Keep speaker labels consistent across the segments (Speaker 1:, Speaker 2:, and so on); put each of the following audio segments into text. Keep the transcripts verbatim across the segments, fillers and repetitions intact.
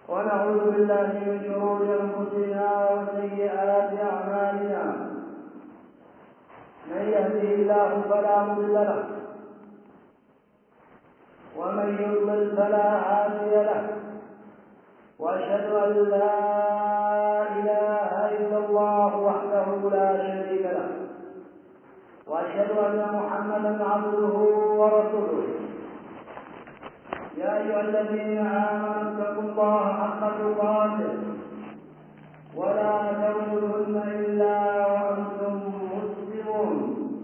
Speaker 1: ونعوذ بالله من شرور أنفسنا وسيئات أعمالنا. من يهده الله فلا مضل له ومن يضلل فلا هادي له، وأشهد أن لا إله إلا الله وحده لا شريك له، وأشهد أن محمدا عبده ورسوله. يا أيها الذين آمنوا اتقوا الله حق تقاته ولا تموتن إلا وأنتم مسلمون.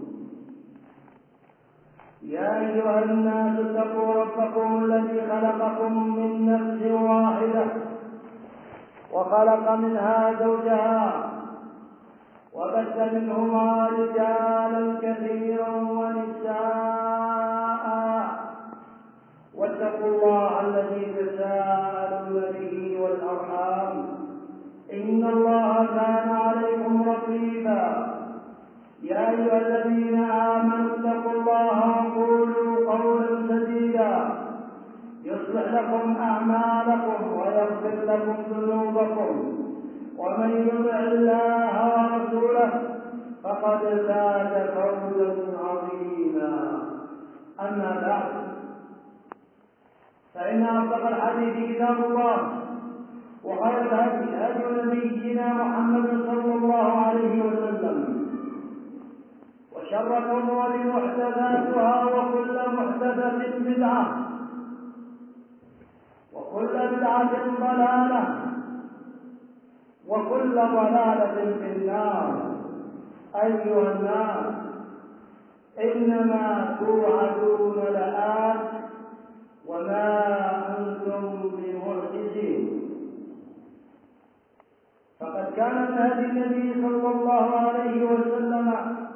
Speaker 1: يا أيها الناس اتقوا ربكم الذي خلقكم من نفس واحدة وخلق منها زوجها وبث منهما رجالا كثيرا ونساء، واتقوا الله الذي تساءلون به والأرحام إن الله كان عليكم رقيبا. يا أيها الذين آمنوا اتقوا الله وقولوا قولا سديدا يصلح لكم أعمالكم ويغفر لكم ذنوبكم، ومن يطع الله ورسوله فقد فاز فوزا عظيما. أما بعد، فإن أصدق الحديث كتاب الله، وخير الهدي هدي نبينا محمد صلى الله عليه وسلم، وشر الأمور محدثاتها، وكل محدثة بدعة، وكل بدعة ضلالة، وكل ضلالة في النار. أيها الناس، إنما توعدون لآت وما أنتم بمعجزين. فقد كان من هدي النبي صلى الله عليه وسلم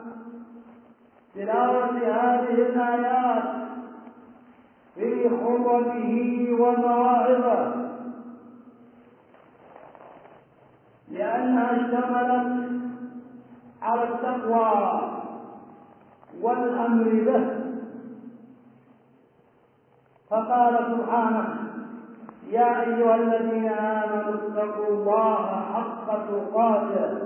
Speaker 1: تلاوة هذه الآيات في خطبه ومواعظه، لأنها اشتملت على التقوى والأمر به. فقال سبحانه: يا أيها الذين آمنوا اتقوا الله حق تقاته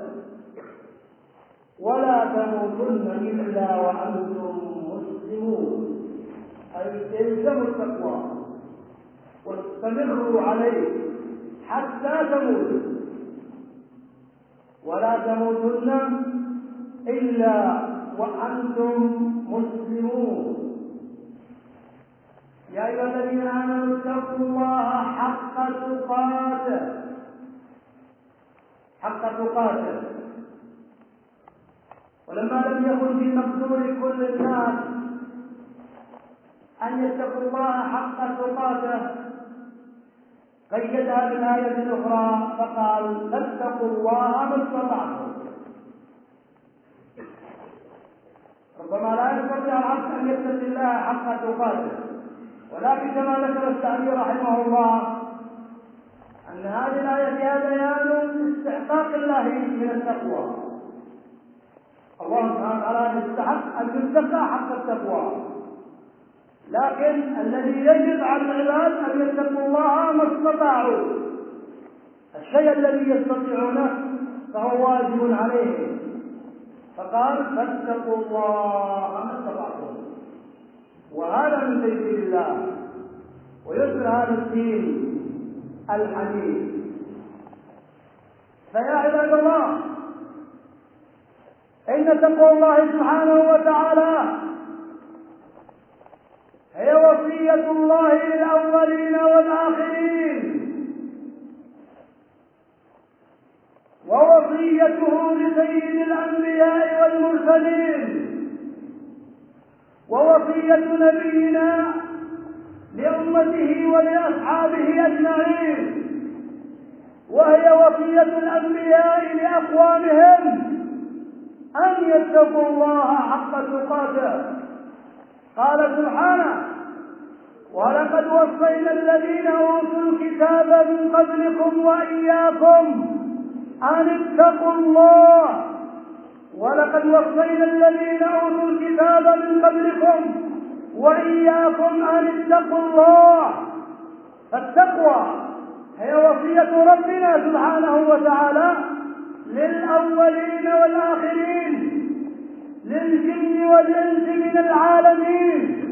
Speaker 1: ولا تموتن إلا وأنتم مسلمون. أي الزموا التقوى واستمروا عليه حتى تموتوا، ولا تموتن إلا وأنتم مسلمون. يا أيها الذين آمنوا اتقوا الله حق تقاته حق تقاته ولما لم يكن في مقدور كل الناس أن يتقوا الله حق تقاته، قيدها بالآية الأخرى فقال: فاتقوا الله ما استطعتم. ربما لا يستطيع العبد أن يتقي الله حق تقاته، ولكن كما ذكر السعدي رحمه الله أن هذه الآية فيها بيان استحقاق الله من التقوى. الله سبحانه وتعالى يستحق أن يتقى حق التقوى، لكن الذي يجب على العباد أن يتقوا الله ما استطاعوا. الشيء الذي يستطيعونه فهو واجب عليهم، فقال: فاتقوا الله ما استطعتم. وهذا من تيسير الله ويسر هذا الدين الحديث. فيا عباد الله، إن تقوى الله سبحانه وتعالى هي وصية الله للأولين والآخرين، ووصيته لسيد الأنبياء والمرسلين، ووصية نبينا لأمته ولأصحابه أجمعين، وهي وصية الأنبياء لأقوامهم أن يتقوا الله حق تقاته. قال سبحانه: ولقد وصينا الذين أوتوا الكتاب من قبلكم وإياكم أن اتقوا الله ولقد وصينا الذين أوتوا الكتاب من قبلكم وإياكم أن اتقوا الله. فالتقوى هي وصية ربنا سبحانه وتعالى للأولين والآخرين، للجن والإنس من العالمين،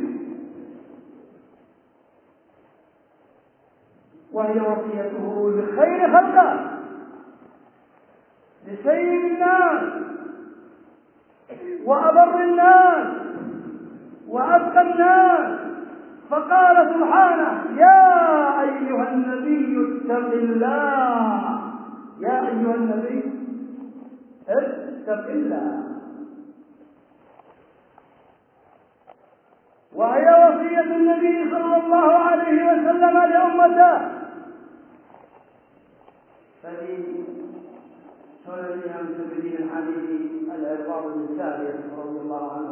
Speaker 1: وهي وصيته لخير خلقه، لسيد الناس وأبر الناس وأتقى الناس. فقال سبحانه: يا أيها النبي اتق الله، يا أيها النبي اتق الله. وهي وصية النبي صلى الله عليه وسلم لأمته. ففي سنن الترمذي من حديث العرباض بن سارية رضي الله عنه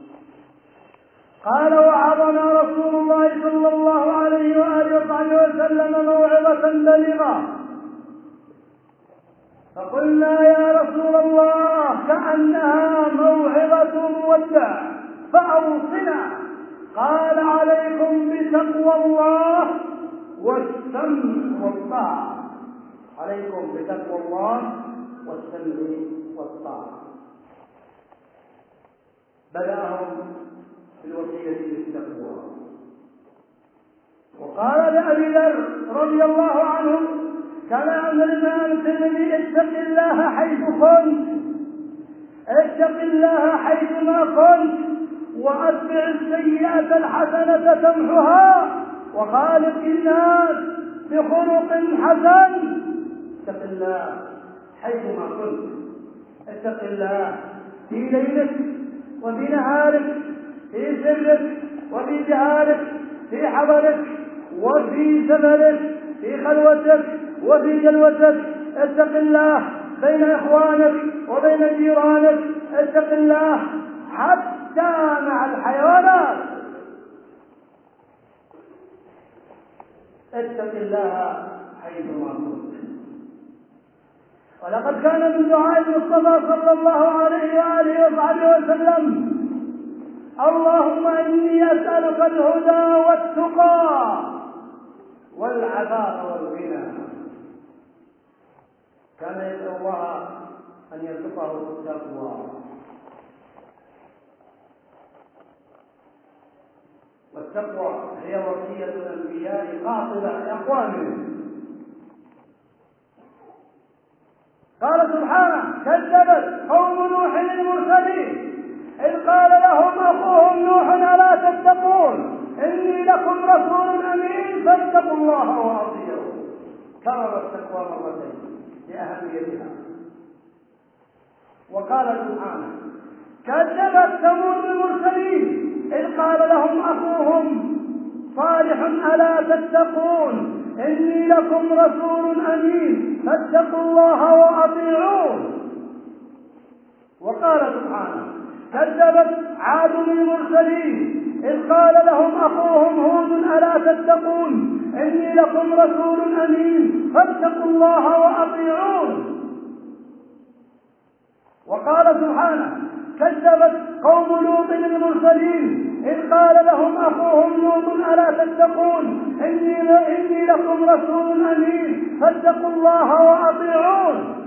Speaker 1: قال: وعظنا رسول الله صلى الله عليه وآله وصحبه وسلم موعظة بليغة، فقلنا: يا رسول الله كأنها موعظة مودع فأوصنا. قال: عليكم بتقوى الله والسمع والطاعة، عليكم بتقوى الله والسمع والطاعة. بدأهم بالوصية بالتقوى، وقال لأبي ذر رضي الله عنه كما عند الإمام الترمذي: اتق الله حيث كنت، اتق الله حيثما كنت، وأتبع السيئة الحسنة تمحها، وخالق الناس بخلق حسن. اتق الله حيثما كنت، اتق الله في ليلك وفي نهارك، في سرك وفي جهارك، في حضرك وفي سفرك، في خلوتك وفي جلوتك. اتق الله بين إخوانك وبين جيرانك، اتق الله حتى مع الحيوانات. اتق الله حيثما كنت. ولقد كان من دعاء المصطفى صلى الله عليه وآله وصحبه وسلم: اللهم إني أسألك الهدى والتقى والعفاف والغنى. كان يدعو الله أن يرزقه التقوى، والتقوى هي وصية الأنبياء قاطبة لأقوامهم. قال سبحانه: كذبت قوم نوح المرسلين إذ قال لهم أخوهم نوح: ألا تتقون إني لكم رسول أمين فاتقوا الله وأطيعون. كرر التقوى مرتين لأهميتها. وقال سبحانه: كذبت ثمود المرسلين إذ قال لهم أخوهم صالح: ألا تتقون إني لكم رسول أمين فاتقوا الله وأطيعون. وقال سبحانه: كذبت عاد المرسلين إذ قال لهم أخوهم هود: ألا تتقون إني لكم رسول أمين فاتقوا الله وأطيعون. وقال سبحانه: كذبت قوم لوط المرسلين إذ قال لهم أخوهم لوط: ألا تتقون إني, إني لكم رسول أمين فاتقوا الله وأطيعون.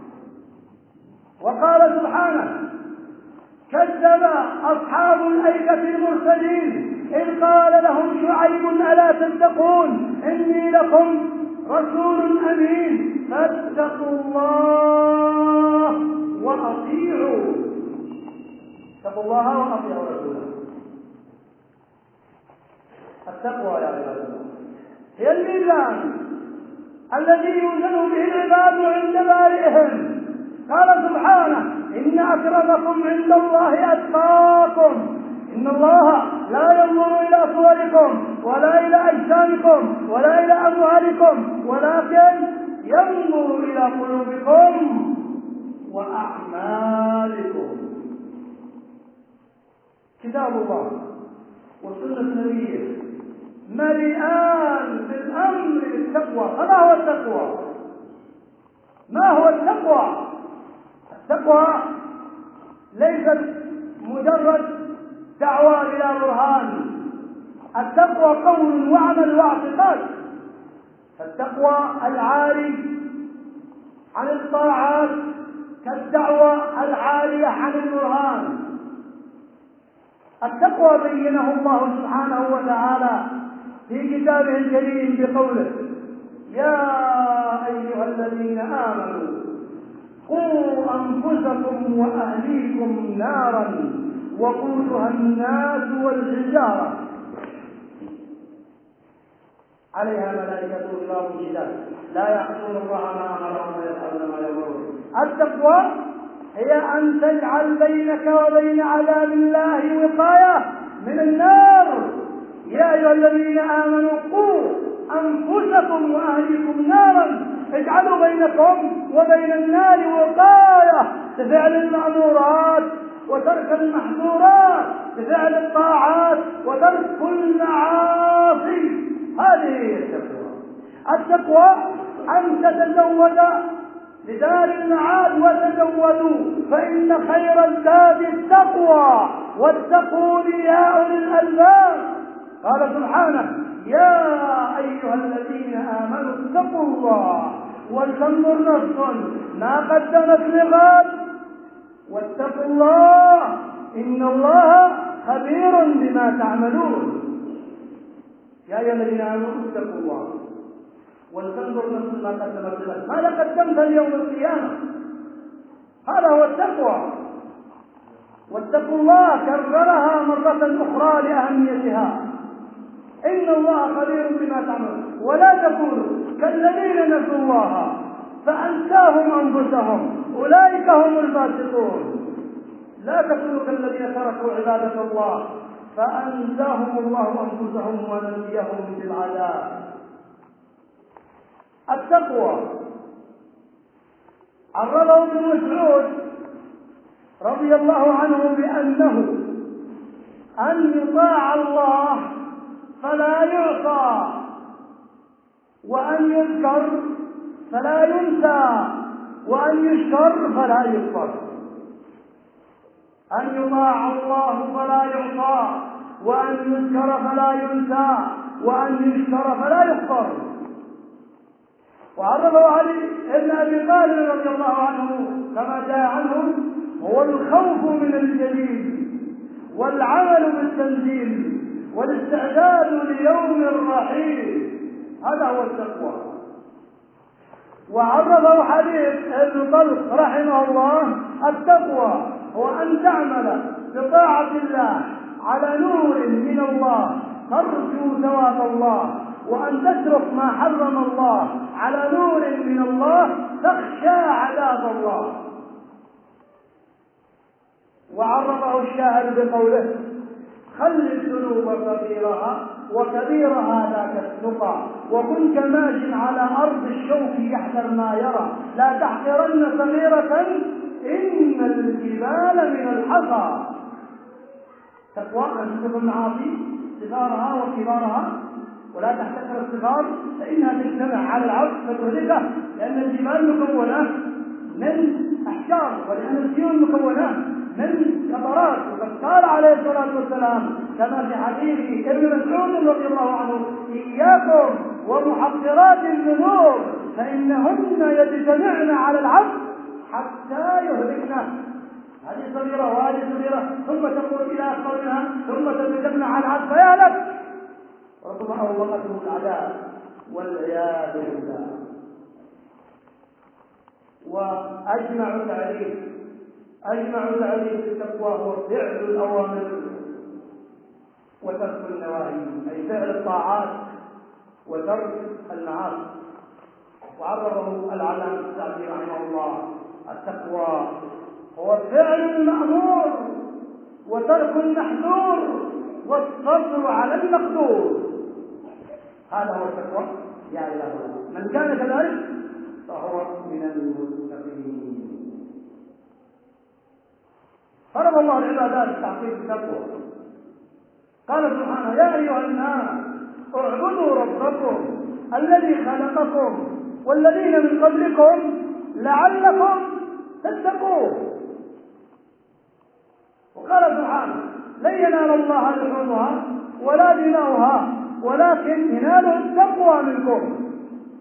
Speaker 1: وقال سبحانه: كذب أصحاب الأيكة المرسلين إذ قال لهم شعيب: ألا تتقون إني لكم رسول أمين فاتقوا الله وأطيعوا. اتقوا الله وأطيعوا رسوله. التقوى يا عباد الله هي الميزان الذي يوزن به العباد عند بارئهم. قال سبحانه: إن أكرمكم عند الله أتقاكم. إن الله لا ينظر إلى صوركم ولا إلى أجسامكم ولا إلى أموالكم، ولكن ينظر إلى قلوبكم وأعمالكم. كتاب الله وسنة نبيه مليئان بالأمر بالتقوى. فما هو التقوى؟ ما هو التقوى؟ التقوى ليست مجرد دعوة بلا برهان. التقوى قول وعمل واعتقاد. فالتقوى العاري عن الطاعات كالدعوة العارية عن البرهان. التقوى بينه الله سبحانه وتعالى في كتابه الكريم بقوله: يا أيها الذين آمنوا قوا أنفسكم وأهليكم نارا وقودها الناس والحجارة عليها ملائكة غلاظ شداد لا يعصون الله ما أمرهم ويفعلون ما يأمرون. التقوى هي أن تجعل بينك وبين عذاب الله وقاية من النار. يا أيها الذين آمنوا قوا أنفسكم وأهليكم نارا، اجعلوا بينكم وبين النار وقاية بفعل المأمورات وترك المحظورات، بفعل الطاعات وترك المعاصي. هذه هي التقوى. التقوى أن تتزود لدار المعاد، وتزودوا فإن خير الزاد التقوى واتقون يا أولي الألباب. قال سبحانه: يا أيها الذين آمنوا اتقوا الله ولتنظر نفس ما قدمت لغد واتقوا الله إن الله خبير بما تعملون. يا أيها الذين آمنوا اتقوا الله ولتنظر نفس ما قدمت لغد، ماذا قدمت اليوم القيامة؟ هذا هو التقوى. واتقوا الله كررها مرة أخرى لأهميتها: إن الله خبير بما تعملون. ولا تكونوا كالذين نسوا الله فأنساهم أنفسهم أولئك هم الفاسقون. لا تكونوا كالذين تركوا عبادة الله فأنساهم الله أنفسهم ونسيهم بالعذاب. التقوى عرضه ابن مسعود رضي الله عنه بأنه أن يطاع الله فلا يعصى، وأن يذكر فلا ينسى، وأن يشكر فلا يكفر. أن يطاع الله فلا يعصى، وأن يذكر فلا ينسى، وأن يشكر فلا يكفر. وعرضه علي بن أبي طالب رضي الله عنه كما جاء عنه: هو الخوف من الجليل والعمل بالتنزيل والاستعداد ليوم الرحيل. هذا هو التقوى. وعرضه حديث ابن طلق رحمه الله: التقوى هو أن تعمل بطاعة الله على نور من الله ترجو ثواب الله، وأن تترك ما حرم الله على نور من الله تخشى عذاب الله. وعرفه الشاعر بقوله: خل الذنوب صغيرها وكبيرها لا تسلقا، وكن كماش على أرض الشوك يحذر ما يرى، لا تحقرن صغيرة إن الجبال من الحصى. تقوى أن تترك المعاصي صغارها وكبارها، ولا تحتكر الصغار فإنها تجتمع على العرض فتهلكه، لأن الجبال مكونة من أحجار، ولأن السيول مكونة من كبرات. وقد قال عليه الصلاة والسلام كما في حديث ابن مسعود رضي الله عنه: إياكم ومحقرات الذنوب فإنهن يجتمعن على العبد حتى يهلكنا. هذه صغيرة وهذه صغيرة، ثم تقول إلى أكبر منها، ثم تتجمع على العبد فيهلك، ربما أوقته العذاب والعياذ بالله. وأجمع تعريف أجمع تعريف التقوى هو فعل الأوامر وترك النواهي، أي فعل الطاعات وترك المعاصي. وعرفه العلامة السعدي رحمه الله: التقوى هو فعل المأمور وترك المحظور والصبر على المقدور. هذا هو التقوى يا عباد الله. من كان كذلك فهو من المتقين. فرض الله العبادات تحقيق التقوى. قال سبحانه: يا أيها الناس اعبدوا ربكم الذي خلقكم والذين من قبلكم لعلكم تتقون. وقال سبحانه: لن ينال الله لحومها ولا دماؤها ولكن يناله التقوى منكم.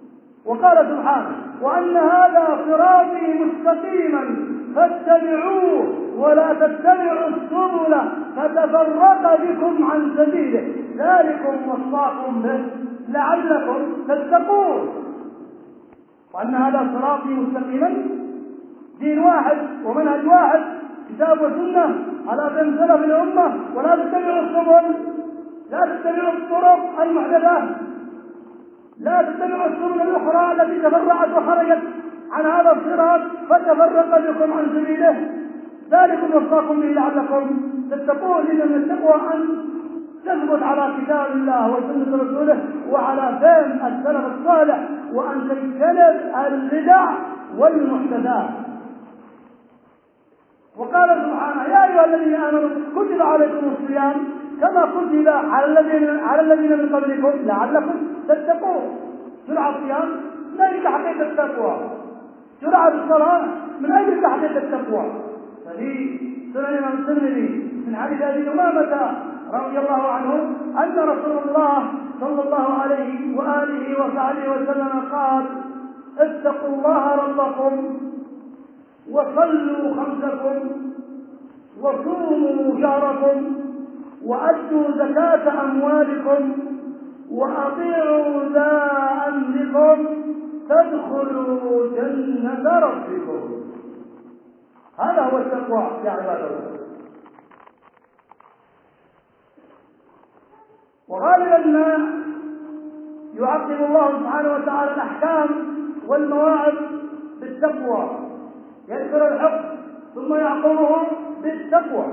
Speaker 1: وقال سبحانه: وأن هذا صراطي مستقيما فاتبعوه ولا تتبعوا السبل فتفرق بكم عن سبيله ذلكم وصاكم به لعلكم تتقون. وأن هذا صراطي مستقيما، دين واحد ومنهج واحد، كتاب وسنة على فهم سلف الأمة، ولا تتبعوا السبل، لا تتبعوا الطرق المحدثة، لا تتبعوا السبل الأخرى التي تفرعت وخرجت عن هذا الصراط فتفرق بكم عن سبيله ذلكم وصاكم به لعلكم تتقون. إن من التقوى أن تثبت على كتاب الله وسنة رسوله وعلى فهم السلف الصالح، وأن تجتنب البدع والمحدثات. وقال سبحانه: يا أيها الذين آمنوا كتب عليكم الصيام كما كتب على الذين على الذين من قبلكم لعلكم تتقون. شرع الصيام من أجل تحقيق التقوى، شرع الصلاة من أجل تحقيق التقوى. ففي سنن الإمام الترمذي من حديث أبي أمامة رضي الله عنه أن رسول الله صلى الله عليه وآله وصحبه وسلم قال: اتقوا الله ربكم وصلوا خمسكم وصوموا شهركم وأدوا زكاة أموالكم وأطيعوا ذا أمركم تدخلوا جنة ربكم. هذا هو التقوى يا عباد الله. وغالبا ما يعقب الله سبحانه وتعالى الأحكام والمواعظ بالتقوى، يذكر الحكم ثم يعقبه بالتقوى،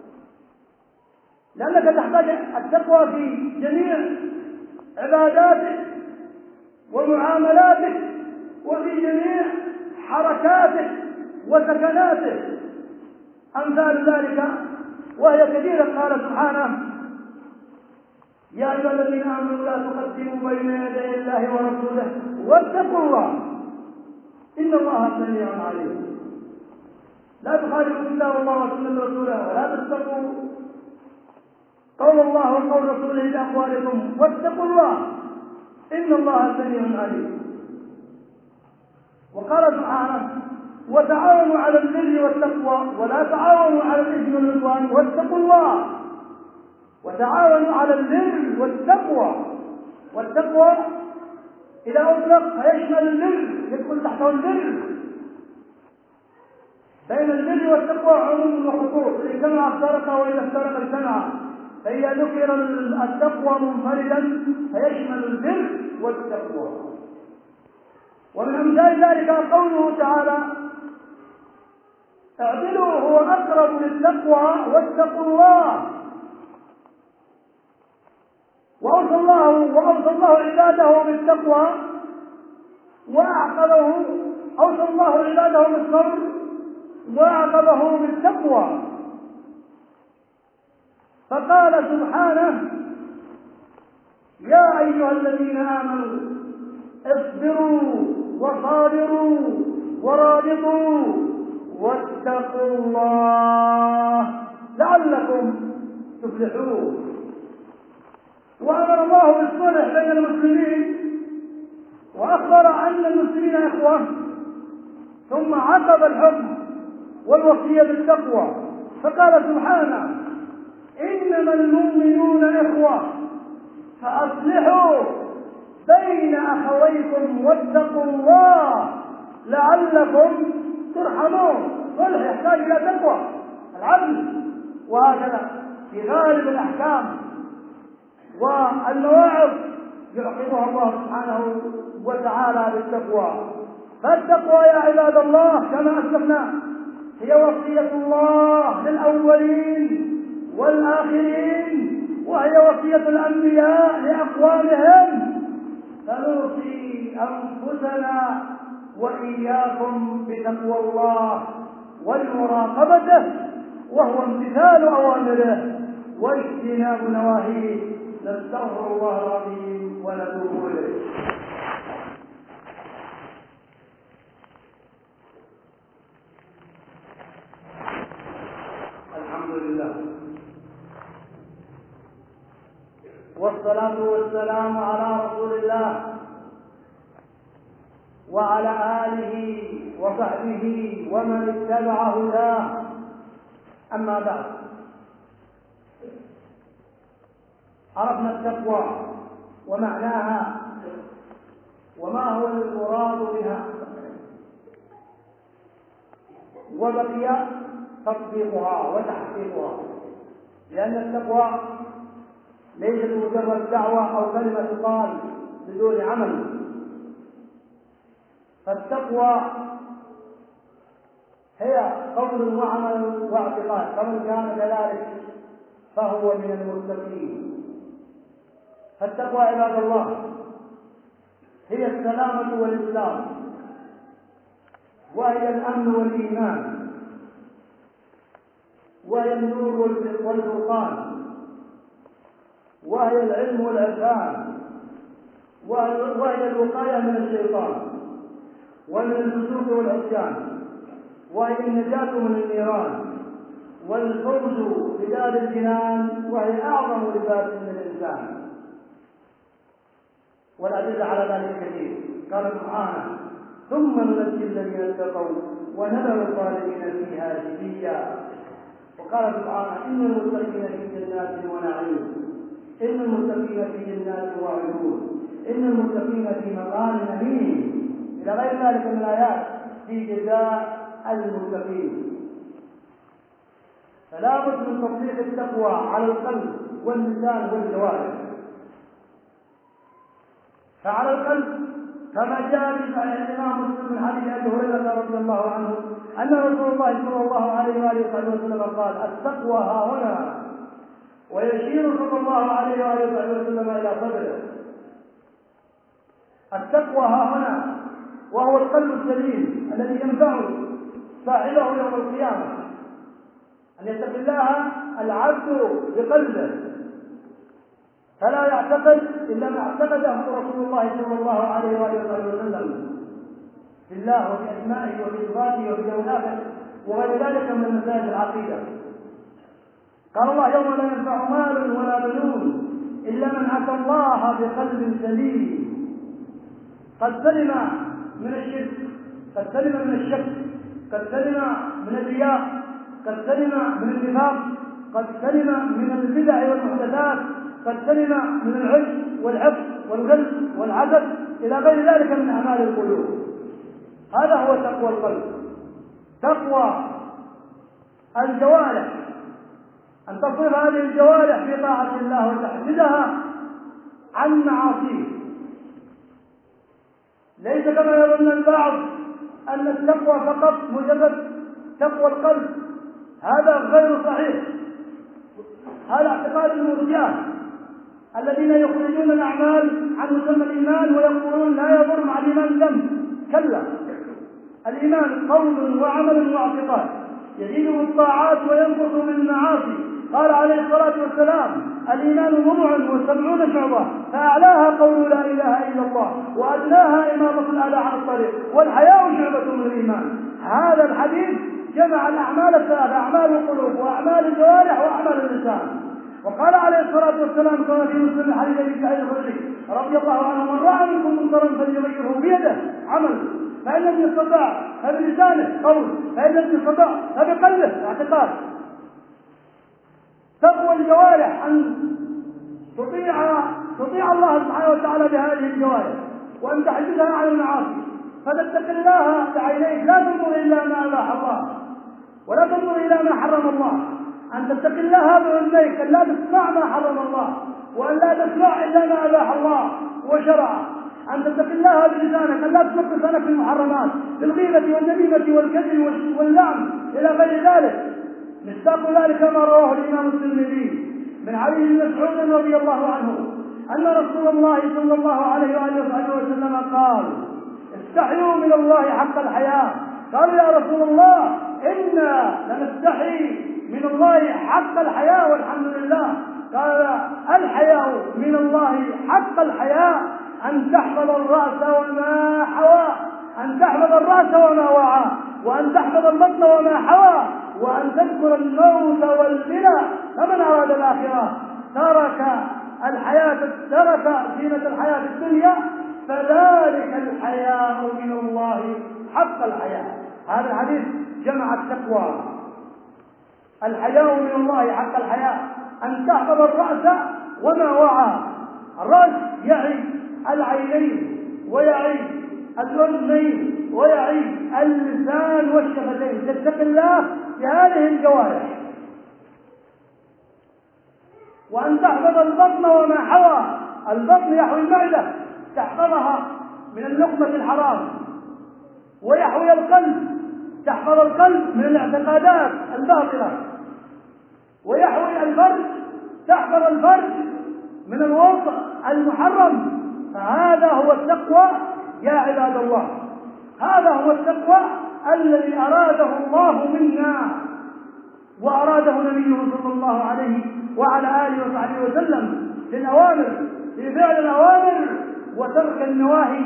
Speaker 1: لأنك تحتاج التقوى في جميع عباداتك ومعاملاتك وفي جميع حركاتك وسكناتك أمثال ذلك وهي كثيرة. قال سبحانه: يا أيها الذين آمنوا لا تقدموا بين يدي الله ورسوله واتقوا الله إن الله سميع عليم. لا تخالفوا كتاب الله وسنة رسوله ولا تتقوا قول الله وقول رسوله بأقوالكم واتقوا الله إن الله سميع عليم. وقال سبحانه: وتعاونوا على البر والتقوى ولا تعاونوا على الإثم والعدوان واتقوا الله. وتعاونوا على البر والتقوى، والتقوى إذا أطلق فيشمل البر، يدخل تحته البر. بين البر والتقوى عموم وخصوص، إن اجتمع افترق وإذا افترق اجتمع، فإذا ذكر التقوى منفردا فيشمل البر والتقوى. ومن أمثال ذلك قوله تعالى: اعدلوا هو أقرب للتقوى واتقوا الله. وأوصى الله وأوصى الله عباده بالتقوى وأعقبه، أوصى الله عباده بالصبر وأعقبه بالتقوى، فقال سبحانه: يا أيها الذين آمنوا اصبروا وصابروا ورابطوا واتقوا الله لعلكم تفلحون. وأمر الله بالصلح بين المسلمين وأخبر أن المسلمين إخوة، ثم عقب الحكم والوصية بالتقوى فقال سبحانه: إنما المؤمنون إخوة فأصلحوا بين أخويكم واتقوا الله لعلكم ترحمون. صلح يحتاج إلى تقوى العدل. وهكذا في غالب الأحكام والمواعظ يعقبها الله سبحانه وتعالى بالتقوى. فالتقوى يا عباد الله كما أسلفنا هي وصية الله للأولين والآخرين، وهي وصية الأنبياء لأقوامهم، فنوصي أنفسنا وإياكم بتقوى الله والمراقبة، وهو امتثال أوامره واجتناب نواهيه. نستغفر الله العظيم ونتوب إليه. الحمد لله والصلاة والسلام على رسول الله وعلى آله وصحبه ومن اتبع هداه. أما بعد، عرفنا التقوى ومعناها وما هو المراد بها، وبقي تطبيقها وتحقيقها، لأن التقوى ليست مجرد دعوة أو كلمة تقال بدون عمل، فالتقوى هي قول وعمل واعتقاد، فمن كان كذلك فهو من المتقين. فالتقوى عباد الله هي السلامة والإسلام، وهي الأمن والإيمان، وهي النور والفرقان، وهي العلم والعرفان، وهي الوقاية من الشيطان ومن الفسوق والعصيان، وهي النجاة من النيران والفوز بدار الجنان، وهي أعظم لباس للإنسان. والأدلة على ذلك كثير. قال سبحانه: ثم ننجي الذين اتقوا ونذر الظالمين فيها جثيا. وقال سبحانه: إن المتقين في جنات ونعيم، إن المتقين في جنات وعيون، إن المتقين في مقام أمين، إلى غير ذلك من الآيات في جزاء المتقين. فلا بد من تطبيق التقوى على القلب واللسان والجوارح. فعلى القلب كما جاء في صحيح الإمام مسلم من حديث أبي هريرة رضي الله عنه أن رسول الله صلى الله عليه وآله وسلم قال: التقوى ها هنا، ويشير صلى الله عليه وآله وسلم إلى صدره. التقوى ها هنا، وهو القلب السليم الذي ينفع صاحبه يوم القيامة. أن يتقي الله العبد بقلبه، فلا يعتقد إلا ما اعتقده رسول الله صلى الله عليه وآله وسلم في الله وفي أسمائه وفي صفاته وفي اليوم الآخر وغير ذلك من مسائل العقيدة. قال الله: يوم لا ينفع مال ولا بنون إلا من أتى الله بقلب سليم، قد سلم من الشرك، قد سلم من الشك، قد سلم من الرياء، قد سلم من النفاق، قد سلم من البدع والمحدثات، قد سلم من العجب والعفو والغل والعدد إلى غير ذلك من أعمال القلوب. هذا هو تقوى القلب. تقوى الجوارح، أن تصرف هذه الجوارح في طاعة الله وتحددها عن معاصيه. ليس كما يظن البعض أن التقوى فقط مجرد تقوى القلب، هذا غير صحيح. هذا اعتقاد المرجئة الذين يخرجون الأعمال عن مسمى الإيمان ويقولون لا يضر مع الإيمان ذنب. كلا، الإيمان قول وعمل واعتقاد، يزيد بالطاعات وينقص بالمعاصي. قال عليه الصلاة والسلام: الإيمان بضع وسبعون شعبة، فأعلاها قول لا إله إلا الله، وأدناها إماطة الأذى عن الطريق، والحياء شعبة من الإيمان. هذا الحديث جمع الأعمال الثلاثة: أعمال القلوب وأعمال الجوارح وأعمال اللسان. وقال عليه الصلاة والسلام كما في مسلم حديث أبي سعيد الخدري رضي الله عنه: من رأى منكم منكرا فليغيره بيده، عمل، فإن لم يستطع فبلسانه، قول، فإن لم يستطع فبقلبه، اعتقاد. تقوى الجوارح أن تطيع تطيع الله سبحانه وتعالى بهذه الجوارح، وأن تحجزها عن المعاصي، فتتقي الله بعينيك، لا تنظر إلا ما أباح الله ولا تنظر إلى ما حرم الله. أن تتقي الله بعينيك، أن لا تسمع ما حرم الله، وأن لا تسمع إلا ما أباح الله وشرعه. أن تتقي الله بلسانك، أن لا تسلك لسانك في المحرمات، بالغيبة والنميمة والكذب واللعن إلى غير ذلك. مصداق ذلك ما رواه الإمام الترمذي من علي بن مسعود رضي الله عنه أن رسول الله صلى الله عليه وآله وسلم قال: استحيوا من الله حق الحياء. قالوا: يا رسول الله، إنا لنستحي من الله حق الحياء والحمد لله. قال: الحياء من الله حق الحياء أن تحفظ الرأس وما حوى، أن تحفظ الرأس وما وعى، وأن تحفظ البطن وما حوى، وأن تذكر الموت والبلى. فمن أراد الآخرة ترك الحياة ترك زينة الحياة الدنيا فذلك الحياء من الله حق الحياء. هذا الحديث جمع التقوى. الحياء من الله حق الحياء أن تحفظ الرأس وما وعى. الرأس يعي العينين ويعي الأذنين ويعي اللسان والشفتين، تتقي الله بهذه الجوارح. وأن تحفظ البطن وما حوى. البطن يحوي المعدة، تحفظها من اللقمة الحرام. ويحوي القلب، تحفظ القلب من الاعتقادات الباطلة. ويحوي الفرج، تحفظ الفرج من الوضع المحرم. فهذا هو التقوى يا عباد الله، هذا هو التقوى الذي أراده الله منا وأراده نبيه صلى الله عليه وعلى آله وصحبه وسلم في الأوامر، في فعل الأوامر وترك النواهي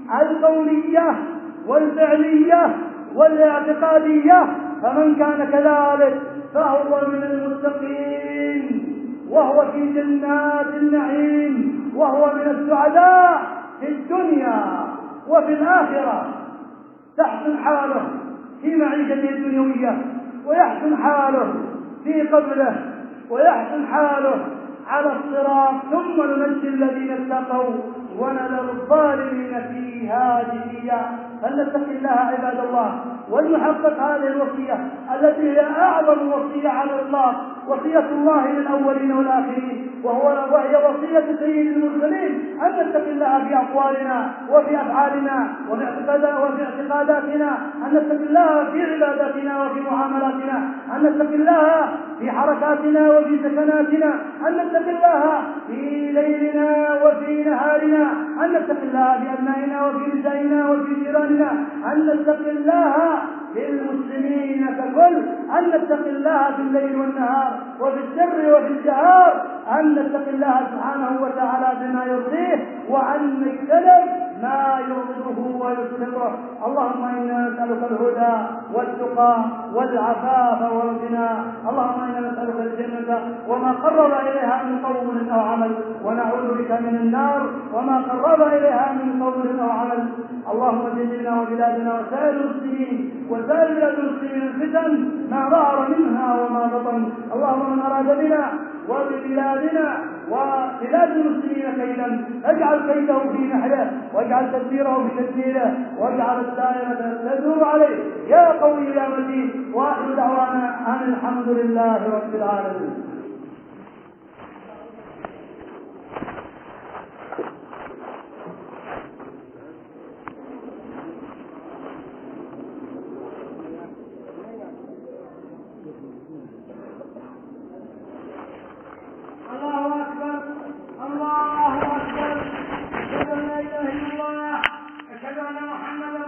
Speaker 1: القولية والفعلية والاعتقادية. فمن كان كذلك فهو من المتقين، وهو في جنات النعيم، وهو من السعداء في الدنيا وفي الآخرة. تحسن حاله في معيشته الدنيوية، ويحسن حاله في قبره، ويحسن حاله على الصراط. ثم ننجي الذين اتقوا ونذر الظالمين فيها جثيا. فلنتق الله عباد الله، ولنحقق هذه الوصية التي هي أعظم وصية على الإطلاق، وصية الله للأولين والآخرين، وهو وهي وصية سيد المرسلين أن نتق الله في أقوالنا وفي أفعالنا وفي اعتقاداتنا، أن نتق الله في عباداتنا وفي معاملاتنا، أن نتق الله في حركاتنا وفي سكناتنا، أن نتق الله في ليلنا وفي نهارنا، أن نتق الله في أبنائنا وفي نسائنا وفي جيراننا، أن نتق الله في المسلمين ككل، أن نتق الله في الليل والنهار وفي السر وفي الجهار، أن نتق الله سبحانه وتعالى بما يرضيه، وأن نجتنب ما يغضبه ويسخطه. اللهم إنا نسألك الهدى والتقى والعفاف والغنى. اللهم إنا نسألك الجنة وما قرب إليها من قول أو عمل، ونعوذ بك من النار وما قرب إليها من قول أو عمل. اللهم جنبنا وبلادنا وسائر المسلمين وسائر بلاد المسلمين الفتن ما ظهر منها وما بطن. اللهم من أراد بنا وببلادنا وبلاد المسلمين كيدا اجعل كيده في نحره، واجعل تدبيره في تدبيره، واجعل الدائرة تدور عليه يا قوي يا متين. واخر دعوانا ان الحمد لله رب العالمين.